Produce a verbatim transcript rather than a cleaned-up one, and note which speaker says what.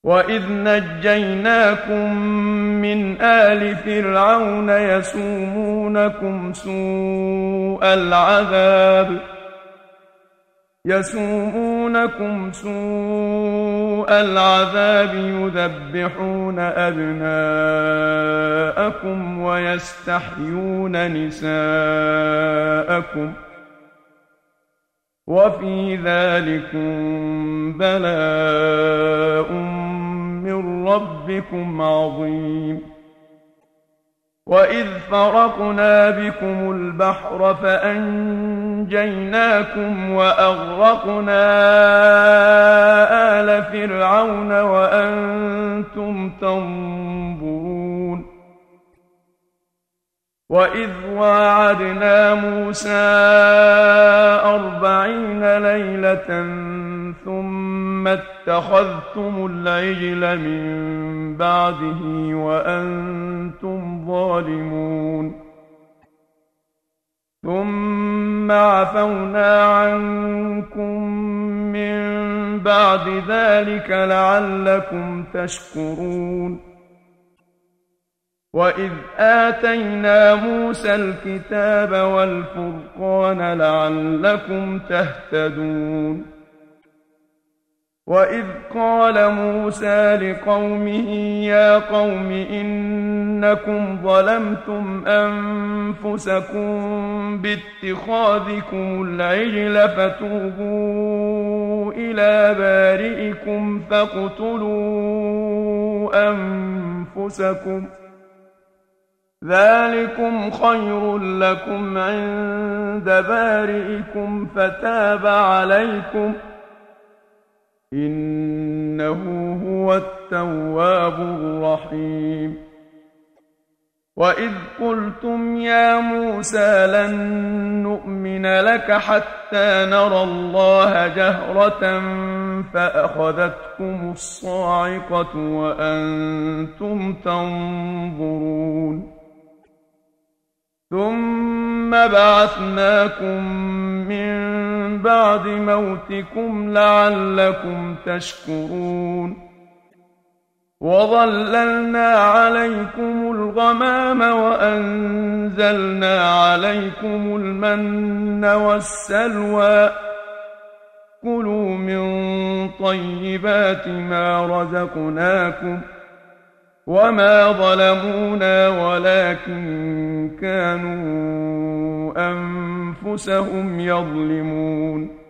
Speaker 1: وإذ نجيناكم من آل فرعون يسومونكم سوء العذاب يسومونكم سوء العذاب يذبحون أبناءكم ويستحيون نساءكم وفي ذلكم بلاء من ربكم عظيم وإذ فرقنا بكم البحر فأنجيناكم وأغرقنا آل فرعون وأنتم تنظرون وإذ واعدنا موسى أربعين ليلة ثم اتخذتم العجل من بعده وأنتم ظالمون ثم عفونا عنكم من بعد ذلك لعلكم تشكرون وإذ آتينا موسى الكتاب والفرقان لعلكم تهتدون وإذ قال موسى لقومه يا قوم إنكم ظلمتم أنفسكم باتخاذكم العجل فتوبوا إلى بارئكم فاقتلوا أنفسكم ذلكم خير لكم عند بارئكم فتاب عليكم إنه هو التواب الرحيم وإذ قلتم يا موسى لن نؤمن لك حتى نرى الله جهرة فأخذتكم الصاعقة وأنتم تنظرون ثم بعثناكم من بعد موتكم لعلكم تشكرون وظللنا عليكم الغمام وأنزلنا عليكم المن والسلوى كلوا من طيبات ما رزقناكم وما ظلمونا ولكن كانوا أنفسهم يظلمون